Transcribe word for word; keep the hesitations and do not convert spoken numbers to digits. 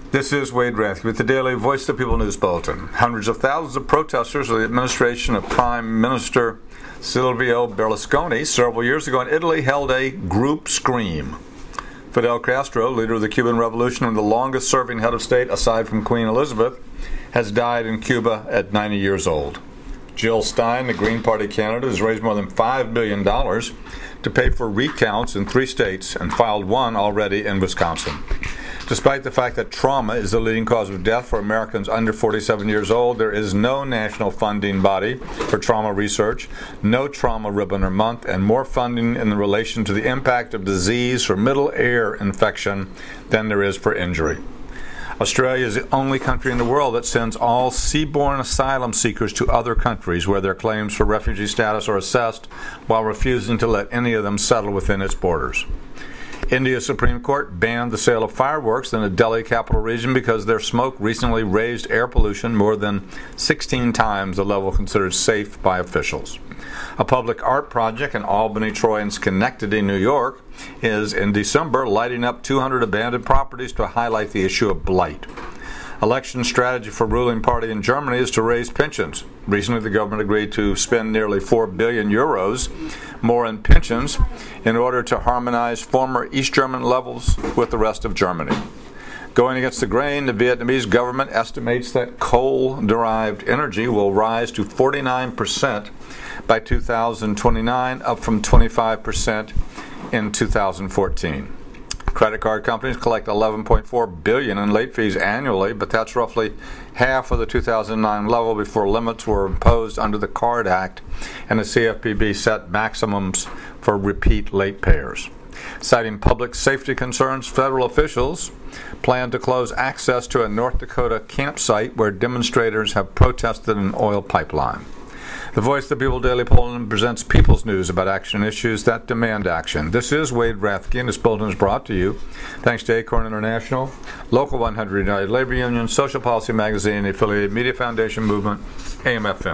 This is Wade Rathke with the Daily Voice of the People News Bulletin. Hundreds of thousands of protesters of the administration of Prime Minister Silvio Berlusconi several years ago in Italy held a group scream. Fidel Castro, leader of the Cuban Revolution and the longest-serving head of state aside from Queen Elizabeth, has died in Cuba at ninety years old. Jill Stein, the Green Party candidate, has raised more than five billion dollars to pay for recounts in three states and filed one already in Wisconsin. Despite the fact that trauma is the leading cause of death for Americans under forty-seven years old, there is no national funding body for trauma research, no trauma ribbon or month, and more funding in relation to the impact of disease for middle ear infection than there is for injury. Australia is the only country in the world that sends all seaborne asylum seekers to other countries where their claims for refugee status are assessed, while refusing to let any of them settle within its borders. India's Supreme Court banned the sale of fireworks in the Delhi capital region because their smoke recently raised air pollution more than sixteen times the level considered safe by officials. A public art project in Albany, Troy, and Schenectady, New York, is in December lighting up two hundred abandoned properties to highlight the issue of blight. Election strategy for ruling party in Germany is to raise pensions. Recently, the government agreed to spend nearly four billion euros more in pensions in order to harmonize former East German levels with the rest of Germany. Going against the grain, the Vietnamese government estimates that coal-derived energy will rise to forty-nine percent by two thousand twenty-nine, up from twenty-five percent in two thousand fourteen. Credit card companies collect eleven point four billion dollars in late fees annually, but that's roughly half of the two thousand nine level before limits were imposed under the Card Act, and the C F P B set maximums for repeat late payers. Citing public safety concerns, federal officials plan to close access to a North Dakota campsite where demonstrators have protested an oil pipeline. The Voice of the People Daily Bulletin presents people's news about action issues that demand action. This is Wade Rathke, and this bulletin is brought to you thanks to Acorn International, Local one hundred United Labor Union, Social Policy Magazine, the Affiliated Media Foundation Movement, A M F M.